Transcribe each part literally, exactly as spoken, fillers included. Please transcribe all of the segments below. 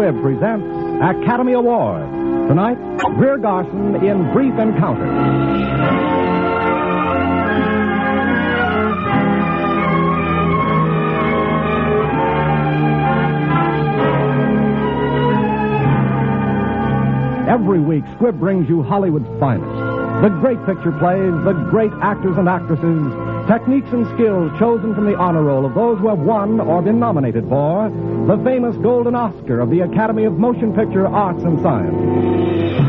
Squibb presents Academy Award. Tonight, Greer Garson in Brief Encounter. Every week, Squibb brings you Hollywood's finest. The great picture plays, the great actors and actresses, techniques and skills chosen from the honor roll of those who have won or been nominated for the famous Golden Oscar of the Academy of Motion Picture Arts and Science.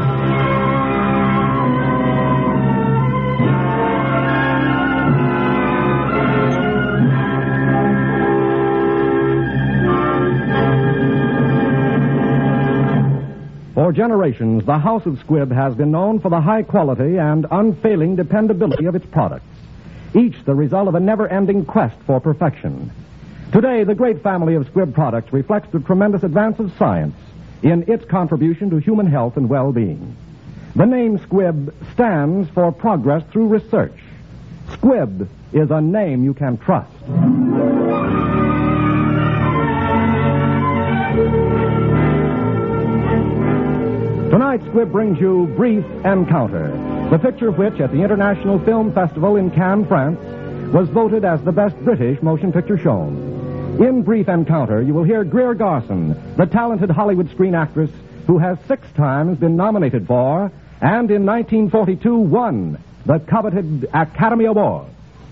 For generations, the House of Squibb has been known for the high quality and unfailing dependability of its products, each the result of a never-ending quest for perfection. Today, the great family of Squibb products reflects the tremendous advance of science in its contribution to human health and well-being. The name Squibb stands for progress through research. Squibb is a name you can trust. Tonight, Squibb brings you Brief Encounter, the picture which, at the International Film Festival in Cannes, France, was voted as the best British motion picture shown. In Brief Encounter, you will hear Greer Garson, the talented Hollywood screen actress who has six times been nominated for, and in nineteen forty-two won, the coveted Academy Award.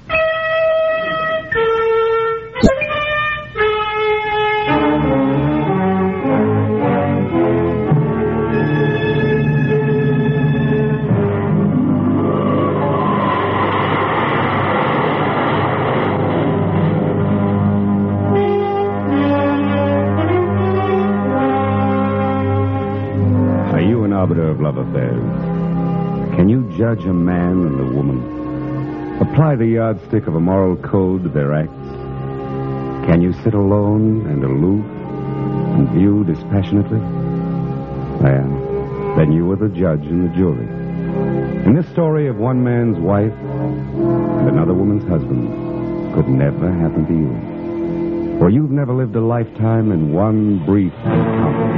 Of love affairs. Can you judge a man and a woman? Apply the yardstick of a moral code to their acts? Can you sit alone and aloof and view dispassionately? Well, then you are the judge and the jury. And this story of one man's wife and another woman's husband could never happen to you. For you've never lived a lifetime in one brief encounter.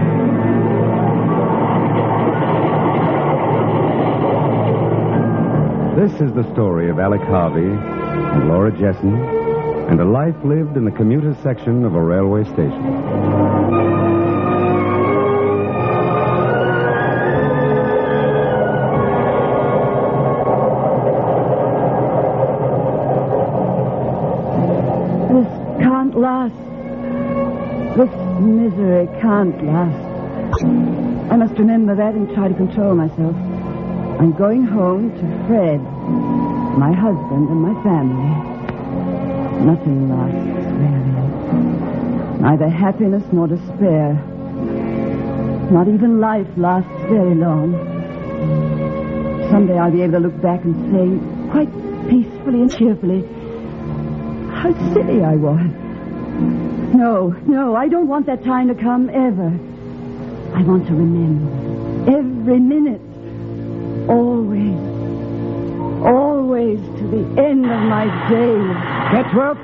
This is the story of Alec Harvey and Laura Jessen and a life lived in the commuter section of a railway station. This can't last. This misery can't last. I must remember that and try to control myself. I'm going home to Fred, my husband, and my family. Nothing lasts, really. Neither happiness nor despair. Not even life lasts very long. Someday I'll be able to look back and say, quite peacefully and cheerfully, how silly I was. No, no, I don't want that time to come ever. I want to remember every minute. Always, always to the end of my days. Ketchworth?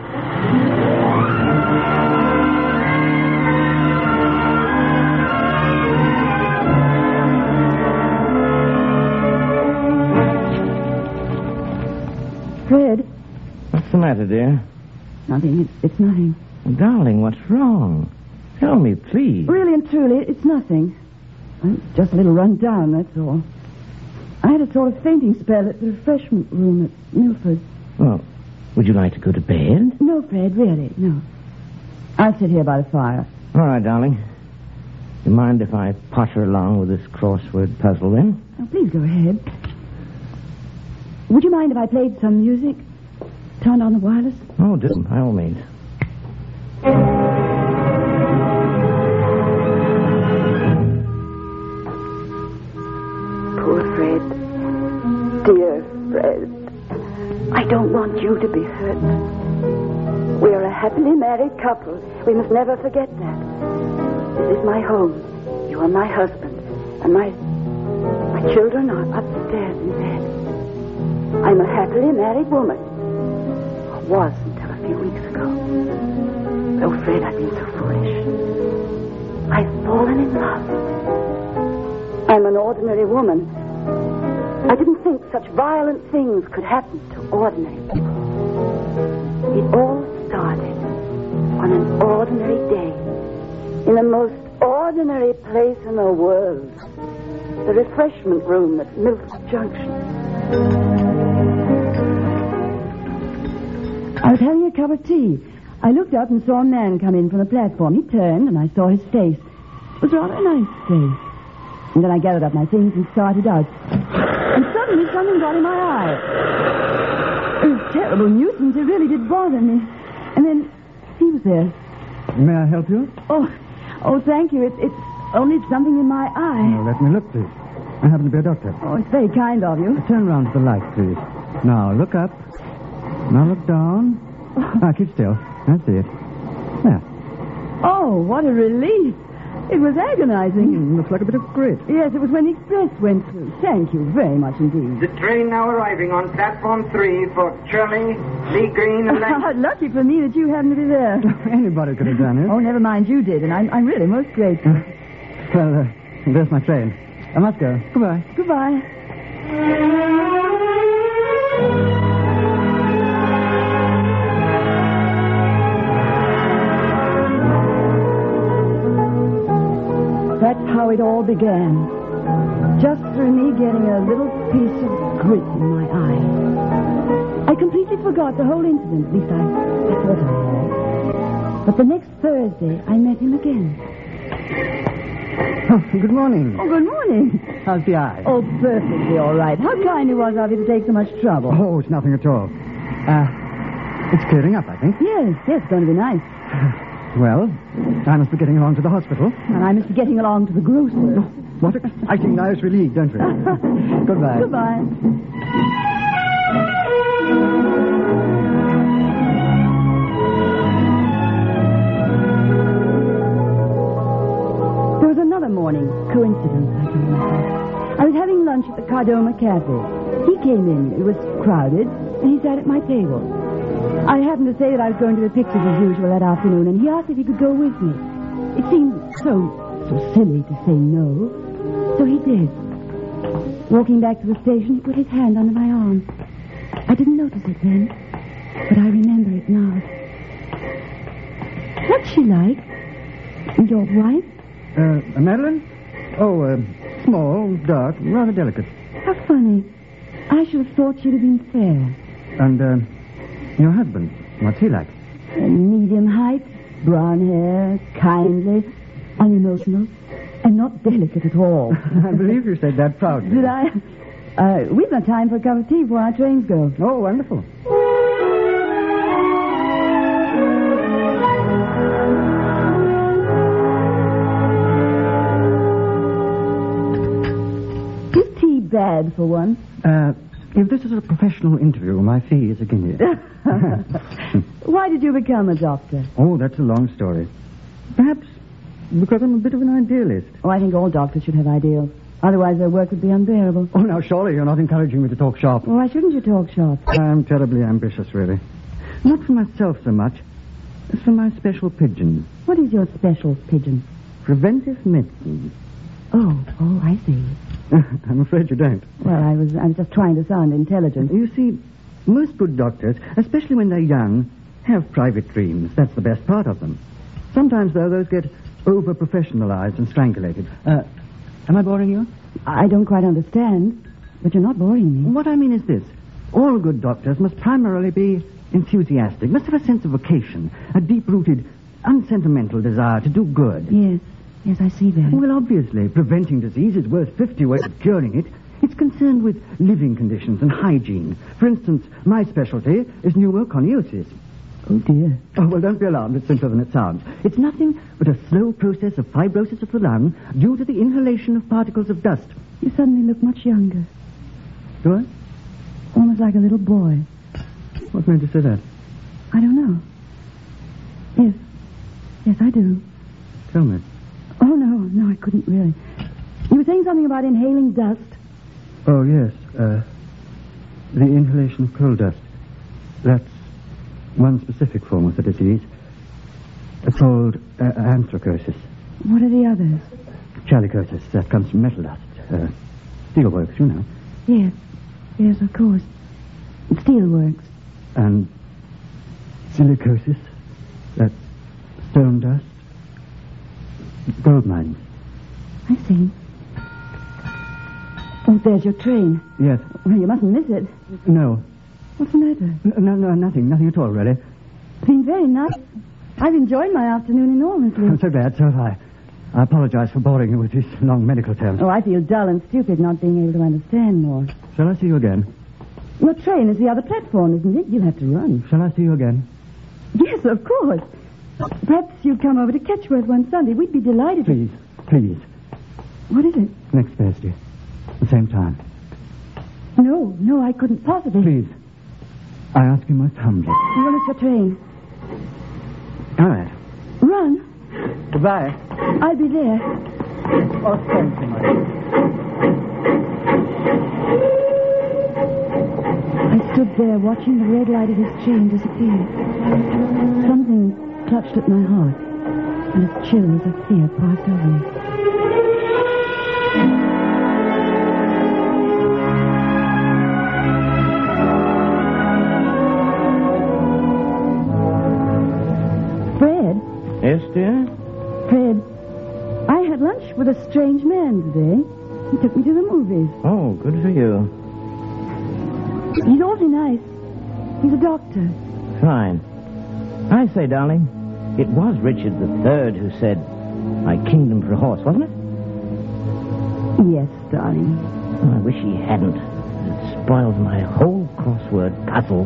Fred? What's the matter, dear? Nothing. It's, it's nothing. Darling, what's wrong? Tell me, please. Really and truly, it's nothing. I'm just a little run down, that's all. I had a sort of fainting spell at the refreshment room at Milford. Well, would you like to go to bed? No, Fred, really, no. I'll sit here by the fire. All right, darling. You mind if I potter along with this crossword puzzle, then? Oh, please go ahead. Would you mind if I played some music? Turned on the wireless? Oh, do, by all means. Poor Fred. Dear Fred. I don't want you to be hurt. We're a happily married couple. We must never forget that. This is my home. You are my husband. And my my children are upstairs in bed. I'm a happily married woman. Or was until a few weeks ago. Oh, Fred, I've been so foolish. I've fallen in love. I'm an ordinary woman. I didn't think such violent things could happen to ordinary people. It all started on an ordinary day in the most ordinary place in the world. The refreshment room at Milford Junction. I was having a cup of tea. I looked up and saw a man come in from the platform. He turned, and I saw his face. It was rather a nice face. And then I gathered up my things and started out. And suddenly something got in my eye. It was a terrible nuisance. It really did bother me. And then he was there. May I help you? Oh, oh, thank you. It, it's only something in my eye. Now, let me look, please. I happen to be a doctor. Oh, it's very kind of you. Turn round to the light, please. Now, look up. Now, look down. Ah, keep still. I see it. There. Oh, what a relief. It was agonizing. Mm, looks like a bit of grit. Yes, it was when the express went through. Thank you very much indeed. The train now arriving on platform three for Shirley, Lee Green, and Lang- Lucky for me that you happened to be there. Anybody could have done it. Oh, never mind, you did, and I'm, I'm really most grateful. Well, uh, there's my train. I must go. Goodbye. Goodbye. That's how it all began. Just through me getting a little piece of grit in my eye. I completely forgot the whole incident. At least I, I thought I had. But the next Thursday, I met him again. Oh, good morning. Oh, good morning. How's the eye? Oh, perfectly all right. How kind it was of you to take so much trouble. Oh, it's nothing at all. Uh, it's clearing up, I think. Yes, yes, it's going to be nice. Well, I must be getting along to the hospital. And I must be getting along to the grocer's. What exciting Irish relief, don't we? Goodbye. Goodbye. There was another morning. Coincidence, I told myself. I was having lunch at the Cardoma Cafe. He came in. It was crowded, and he sat at my table. I happened to say that I was going to the pictures as usual that afternoon, and he asked if he could go with me. It seemed so, so silly to say no. So he did. Walking back to the station, he put his hand under my arm. I didn't notice it then, but I remember it now. What's she like? Your wife? Uh, Madeline? Oh, uh, small, dark, rather delicate. How funny. I should have thought she'd have been fair. And, uh, your husband, what's he like? Uh, medium height, brown hair, kindly, unemotional, and not delicate at all. I believe you said that proudly. Did I? Uh, we've got time for a cup of tea before our trains go. Oh, wonderful. Is tea bad for one? Uh, if this is a professional interview, my fee is a guinea. Why did you become a doctor? Oh, that's a long story. Perhaps because I'm a bit of an idealist. Oh, I think all doctors should have ideals. Otherwise, their work would be unbearable. Oh, now, surely you're not encouraging me to talk shop. Well, why shouldn't you talk shop? I'm terribly ambitious, really. Not for myself so much as for my special pigeon. What is your special pigeon? Preventive medicine. Oh, oh, I see. I'm afraid you don't. Well, I was I was just trying to sound intelligent. You see, most good doctors, especially when they're young, have private dreams. That's the best part of them. Sometimes, though, those get over-professionalized and strangulated. Uh, am I boring you? I don't quite understand, but you're not boring me. What I mean is this. All good doctors must primarily be enthusiastic, must have a sense of vocation, a deep-rooted, unsentimental desire to do good. Yes, yes, I see that. Well, obviously, preventing disease is worth fifty ways of curing it. It's concerned with living conditions and hygiene. For instance, my specialty is pneumoconiosis. Oh, dear. Oh, well, don't be alarmed. It's simpler than it sounds. It's nothing but a slow process of fibrosis of the lung due to the inhalation of particles of dust. You suddenly look much younger. Do I? Almost like a little boy. What made you say that? I don't know. Yes. Yes, I do. Tell me. Oh, no, no, I couldn't really. You were saying something about inhaling dust. Oh, yes. Uh, the inhalation of coal dust. That's one specific form of the disease. It's called uh, anthracosis. What are the others? Chalicosis, that comes from metal dust. Uh, steelworks, you know. Yes. Yes, of course. Steelworks. And silicosis, that's stone dust. Gold mines. I see. Oh, there's your train. Yes. Well, you mustn't miss it. No. What's the matter? N- No, no, nothing. Nothing at all, really. It's been very nice. I've enjoyed my afternoon enormously. I'm so glad, so have I. I apologize for boring you with these long medical terms. Oh, I feel dull and stupid not being able to understand more. Shall I see you again? Your train is the other platform, isn't it? You'll have to run. Shall I see you again? Yes, of course. Perhaps you'd come over to Ketchworth one Sunday. We'd be delighted. Please, please. What is it? Next Thursday. The same time. No, no, I couldn't possibly. Please. I ask you most humbly. Well, it's your train. All right. Run. Goodbye. I'll be there. Oh, thank you, my I stood there watching the red light of his train disappear. Something clutched at my heart, and a chill as of fear passed over me. Fred? Yes, dear? Fred, I had lunch with a strange man today. He took me to the movies. Oh, good for you. He's awfully nice. He's a doctor. Fine. I say, darling, it was Richard the Third who said, "My kingdom for a horse," wasn't it? Yes, darling. Oh, I wish he hadn't. It spoiled my whole crossword puzzle.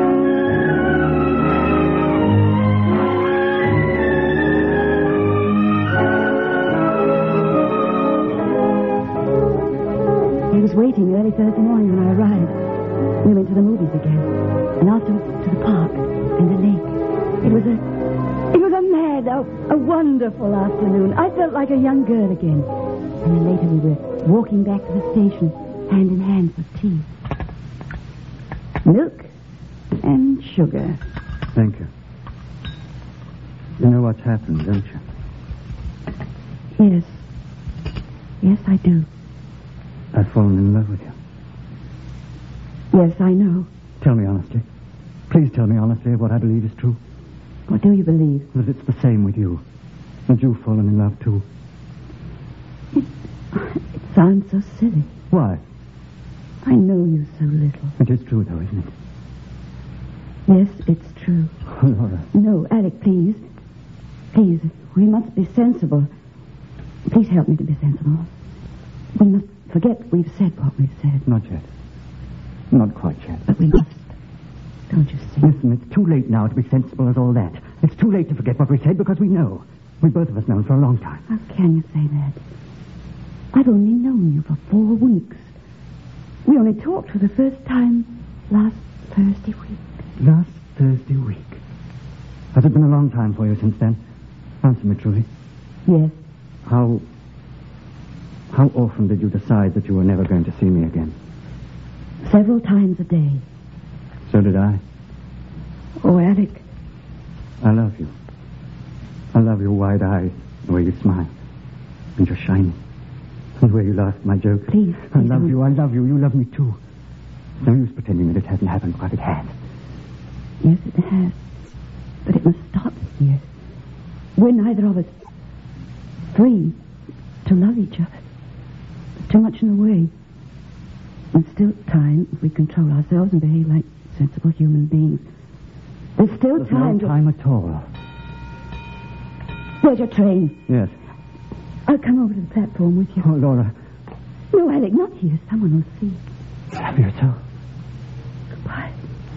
He was waiting early Thursday morning when I arrived. We went to the movies again, and afterwards to the park and the lake. It was a, it was a mad, a, a wonderful afternoon. I felt like a young girl again. And then later we were walking back to the station, hand in hand for tea. Milk and sugar. Thank you. You know what's happened, don't you? Yes. Yes, I do. I've fallen in love with you. Yes, I know. Tell me honestly. Please tell me honestly what I believe is true. What do you believe? That it's the same with you. That you've fallen in love too. It sounds so silly. Why? I know you so little. It is true, though, isn't it? Yes, it's true. Oh, Laura. No, Alec, please. Please, we must be sensible. Please help me to be sensible. We must forget we've said what we've said. Not yet. Not quite yet. But we must. Don't you see? Listen, it's too late now to be sensible as all that. It's too late to forget what we said because we know. We both of us know for a long time. How can you say that? I've only known you for four weeks. We only talked for the first time last Thursday week. Last Thursday week. Has it been a long time for you since then? Answer me truly. Yes. How... How often did you decide that you were never going to see me again? Several times a day. So did I. Oh, Alec. I love you. I love your wide eyes, the way you smile, and your shining, and the way you laugh at my jokes. Please, I please love don't. you, I love you, you love me too. No use pretending that it hasn't happened, because it has. Yes, it has. But it must stop here. We're neither of us free to love each other. There's too much in the way. There's still time if we control ourselves and behave like sensible human beings. There's still There's time no to... time at all. Where's your train? Yes. I'll come over to the platform with you. Oh, Laura. No, Alec, not here. Someone will see. Have yourself. Goodbye.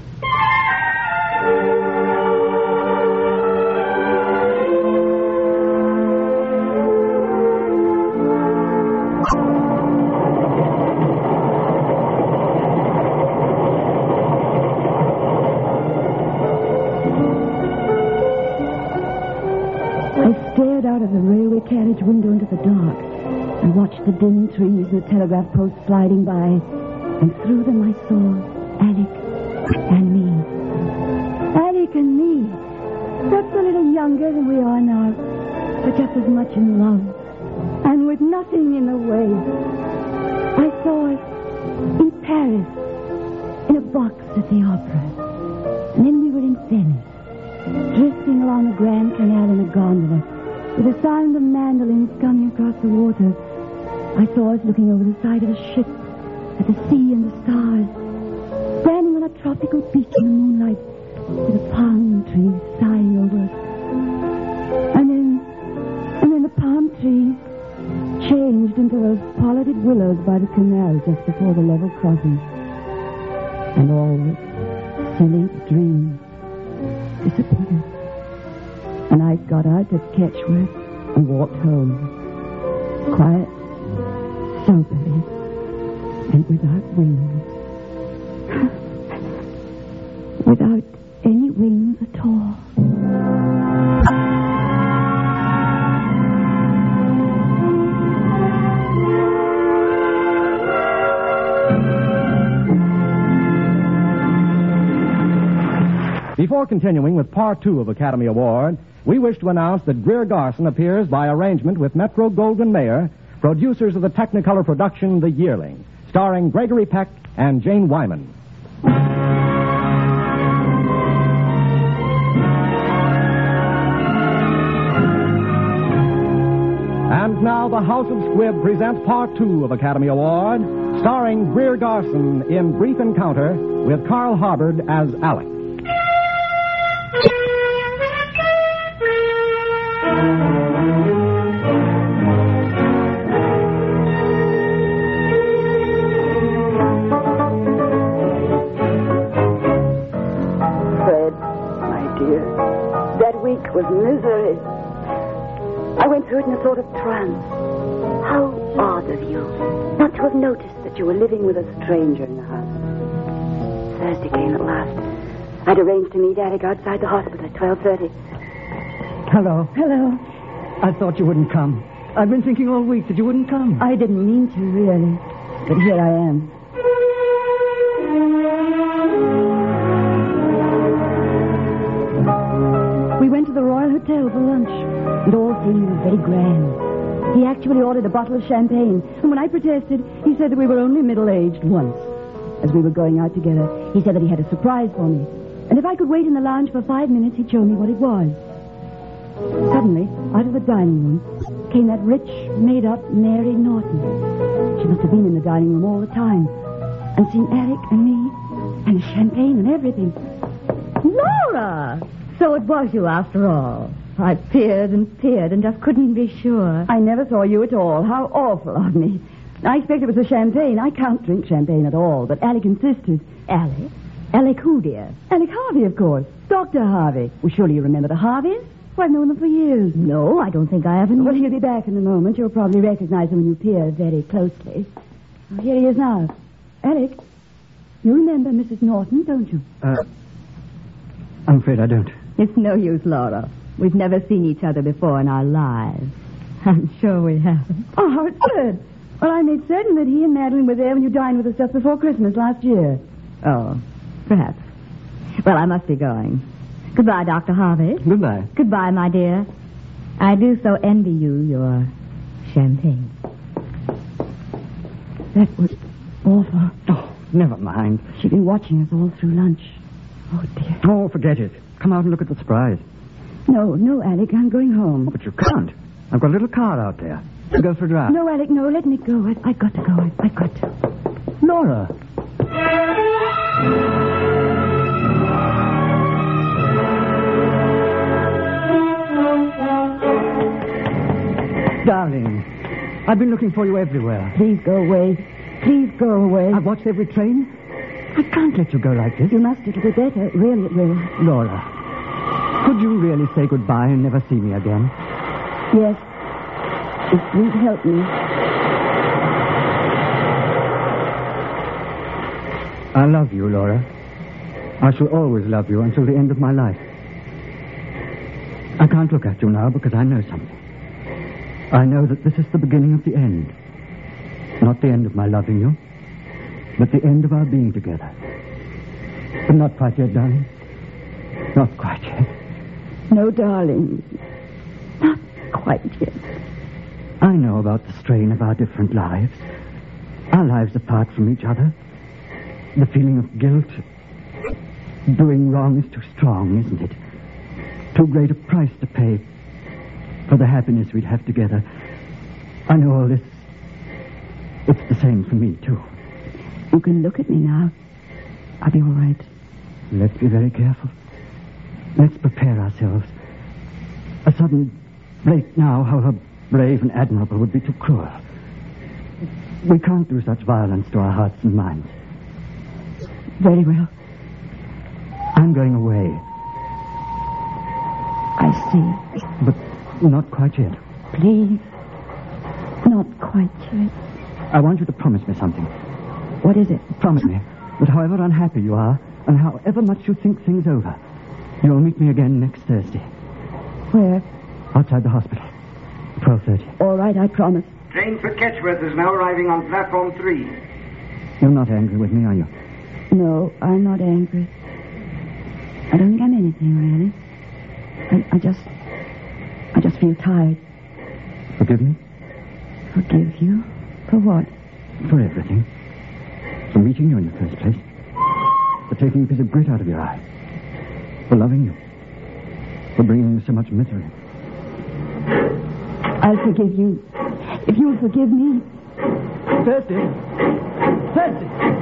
I stared out of the railway carriage window into the dark and watched the dim trees and the telegraph posts sliding by, and through them I saw Alec and me. Alec and me. Just a little younger than we are now. but just as much in love. And with nothing in the way. I saw it in Paris, in a box at the opera. And then we were in Venice, drifting along the Grand Canal in a gondola, with the sound of mandolins coming across the water. I saw us looking over the side of the ship at the sea and the stars, standing on a tropical beach in the moonlight, with the palm trees sighing over us. And then, and then the palm trees changed into those pollarded willows by the canal just before the level crossing. And all the silly dreams disappeared. And I got out at Ketchworth and walked home. Quiet, soberly, and without wings. Without any wings at all. Before continuing with part two of Academy Award, we wish to announce that Greer Garson appears by arrangement with Metro Goldwyn Mayer, producers of the Technicolor production The Yearling, starring Gregory Peck and Jane Wyman. And now the House of Squibb presents part two of Academy Award, starring Greer Garson in Brief Encounter with Carl Harbord as Alec. Was misery. I went through it in a sort of trance. How odd of you not to have noticed that you were living with a stranger in the house. Thursday came at last. I'd arranged to meet Alec outside the hospital at twelve thirty. Hello. Hello. I thought you wouldn't come. I've been thinking all week that you wouldn't come. I didn't mean to, really. But here I am. We went to the Royal Hotel for lunch, and all things were very grand. He actually ordered a bottle of champagne, and when I protested, he said that we were only middle-aged once. As we were going out together, he said that he had a surprise for me, and if I could wait in the lounge for five minutes, he'd show me what it was. Suddenly, out of the dining room, came that rich, made-up Mary Norton. She must have been in the dining room all the time, and seen Alec and me, and the champagne and everything. Laura! So it was you after all. I peered and peered and just couldn't be sure. I never saw you at all. How awful of me. I expect it was the champagne. I can't drink champagne at all, but Alec insisted. Alec? Alec who, dear? Alec Harvey, of course. Doctor Harvey. Well, surely you remember the Harveys? Well, I've known them for years. No, I don't think I ever knew. Well, he'll be back in a moment. You'll probably recognize him when you peer very closely. Oh, here he is now. Alec, you remember Missus Norton, don't you? Uh, I'm afraid I don't. It's no use, Laura. We've never seen each other before in our lives. I'm sure we haven't. Oh, how absurd. Well, I made certain that he and Madeline were there when you dined with us just before Christmas last year. Oh, perhaps. Well, I must be going. Goodbye, Doctor Harvey. Goodbye. Goodbye, my dear. I do so envy you your champagne. That was awful. Oh, never mind. She'd been watching us all through lunch. Oh, dear. Oh, forget it. Come out and look at the surprise. No, no, Alec, I'm going home. Oh, but you can't. I've got a little car out there. To go for a drive. No, Alec, no, let me go. I, I've got to go. I, I've got to. Laura. Darling, I've been looking for you everywhere. Please go away. Please go away. I've watched every train. I can't let you go like this. You must. It'll be better. Really, it will. Laura, could you really say goodbye and never see me again? Yes. If you'd help me. I love you, Laura. I shall always love you until the end of my life. I can't look at you now because I know something. I know that this is the beginning of the end. Not the end of my loving you, but the end of our being together. But not quite yet, darling. Not quite yet. No, darling. Not quite yet. I know about the strain of our different lives. Our lives apart from each other. The feeling of guilt. Doing wrong is too strong, isn't it? Too great a price to pay for the happiness we'd have together. I know all this. It's the same for me, too. You can look at me now. I'll be all right. Let's be very careful. Let's prepare ourselves. A sudden break now, however brave and admirable, would be too cruel. We can't do such violence to our hearts and minds. Very well. I'm going away. I see. But not quite yet. Please. Not quite yet. I want you to promise me something. What is it? Promise me that however unhappy you are, and however much you think things over, you'll meet me again next Thursday. Where? Outside the hospital. twelve thirty. All right, I promise. Train for Ketchworth is now arriving on platform three. You're not angry with me, are you? No, I'm not angry. I don't think I'm anything, really. I, I just... I just feel tired. Forgive me? Forgive you? For what? For everything. For meeting you in the first place. For taking a piece of grit out of your eye. For loving you. For bringing you so much misery. I'll forgive you. If you'll forgive me. Thursday. Thursday.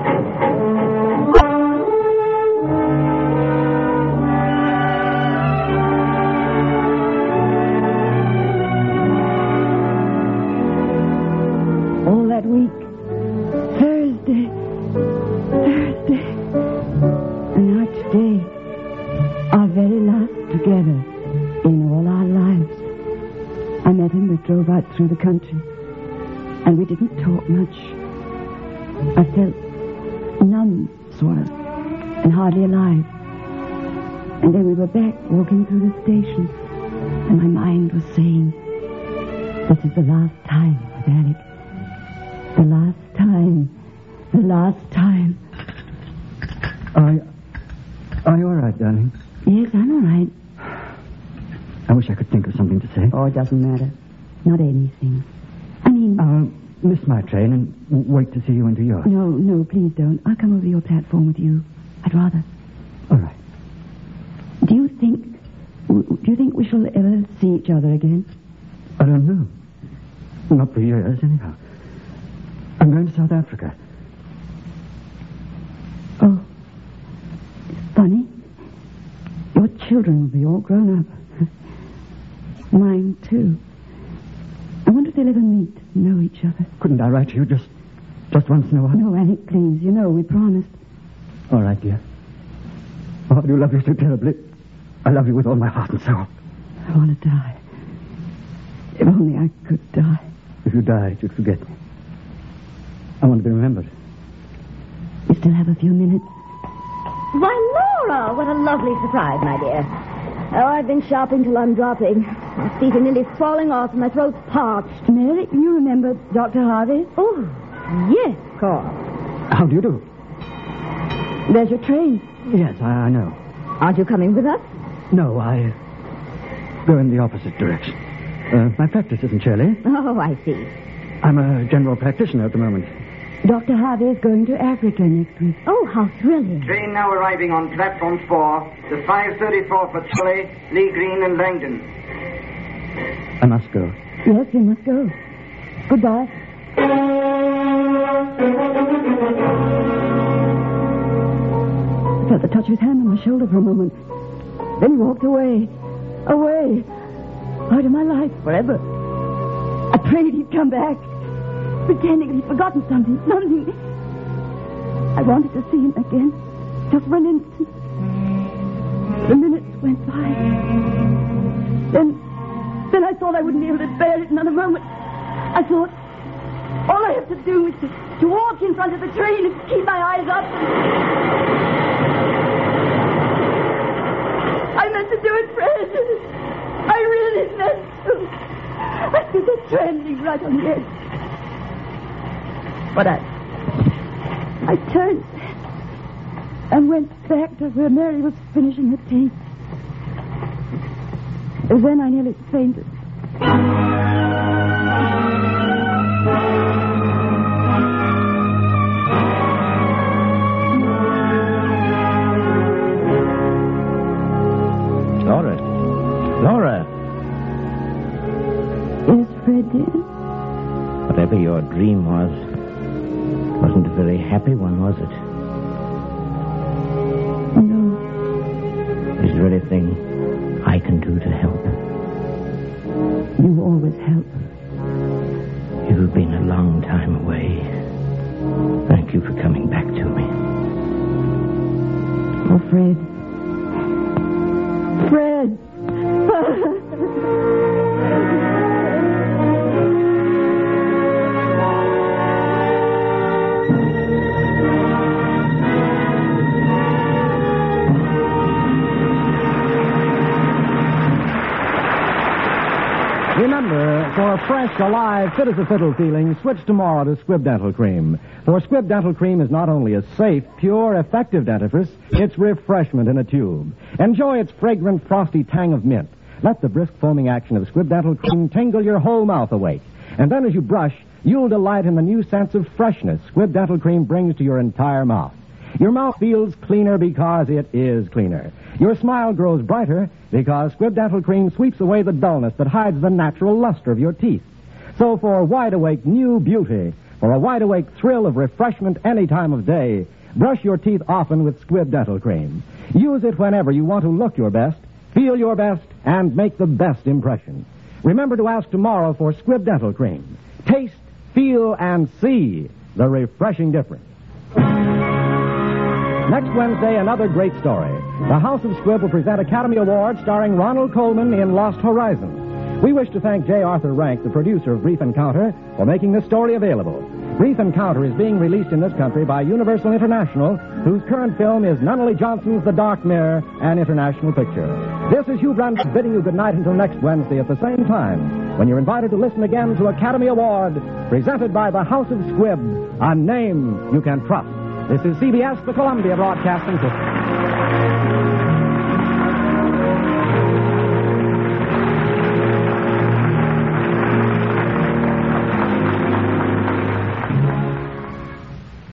All that week. Thursday. Thursday. And now today. Our very last together. In all our lives. I met him. We drove out through the country. And we didn't talk much. I felt numb, sort of, and hardly alive. And then we were back walking through the station. And my mind was saying, this is the last time with Alec. The last time. The last time. Are you, are you all right, darling? Yes, I'm all right. I wish I could think of something to say. Oh, it doesn't matter. Not anything. I mean... I'll miss my train and w- wait to see you into yours. No, no, please don't. I'll come over your platform with you. I'd rather. All right. Do you think... Do you think we shall ever see each other again? I don't know. Not for years, anyhow. I'm going to South Africa. Oh. It's funny. Your children will be all grown up. Mine, too. I wonder if they'll ever meet and know each other. Couldn't I write to you just, just once in a while? No, Alec, please. You know, we promised. All right, dear. Oh, I do love you so terribly. I love you with all my heart and soul. I want to die. If only I could die. If you died, you'd forget me. I want to be remembered. We still have a few minutes. Why, Laura, what a lovely surprise, my dear. Oh, I've been shopping till I'm dropping. My feet are nearly falling off and my throat's parched. Mary, you remember Doctor Harvey? Oh, yes, of course. How do you do? There's your train. Yes, I, I know. Aren't you coming with us? No, I go in the opposite direction. Uh, my practice isn't Shirley. Oh, I see. I'm a general practitioner at the moment. Doctor Harvey is going to Africa next week. Oh, how thrilling. Train now arriving on platform four, the five thirty-four for Tully, Lee Green, and Langdon. I must go. Yes, you must go. Goodbye. I felt the touch of his hand on my shoulder for a moment. Then he walked away. Away. Out of my life forever. I prayed he'd come back. Pretending he'd forgotten something. Something. I wanted to see him again. Just for an instant. The minutes went by. Then... Then I thought I wouldn't be able to bear it another moment. I thought... All I have to do is to, to walk in front of the train and keep my eyes up. I meant to do it, Fred. I really meant to. I was a trembling right on the edge. But I... I turned and went back to where Mary was finishing her tea. Then I nearly fainted. Laura. Laura. Yes, Fred, dear? Whatever your dream was, wasn't a very happy one, was it? No. Is there anything I can do to help? You always help. You've been a long time away. Thank you for coming back to me. Oh, Fred. Fred! Remember, for a fresh, alive, fit as a fiddle feeling, switch tomorrow to Squibb Dental Cream. For Squibb Dental Cream is not only a safe, pure, effective dentifrice, it's refreshment in a tube. Enjoy its fragrant, frosty tang of mint. Let the brisk foaming action of Squibb Dental Cream tingle your whole mouth awake. And then as you brush, you'll delight in the new sense of freshness Squibb Dental Cream brings to your entire mouth. Your mouth feels cleaner because it is cleaner. Your smile grows brighter because Squibb Dental Cream sweeps away the dullness that hides the natural luster of your teeth. So for wide-awake new beauty, for a wide-awake thrill of refreshment any time of day, brush your teeth often with Squibb Dental Cream. Use it whenever you want to look your best, feel your best, and make the best impression. Remember to ask tomorrow for Squibb Dental Cream. Taste, feel, and see the refreshing difference. Next Wednesday, another great story. The House of Squibb will present Academy Award starring Ronald Colman in Lost Horizons. We wish to thank J. Arthur Rank, the producer of Brief Encounter, for making this story available. Brief Encounter is being released in this country by Universal International, whose current film is Nunnally Johnson's The Dark Mirror, an international picture. This is Hugh Brunt bidding you good night until next Wednesday at the same time, when you're invited to listen again to Academy Award, presented by the House of Squibb, a name you can trust. This is C B S, the Columbia Broadcasting System.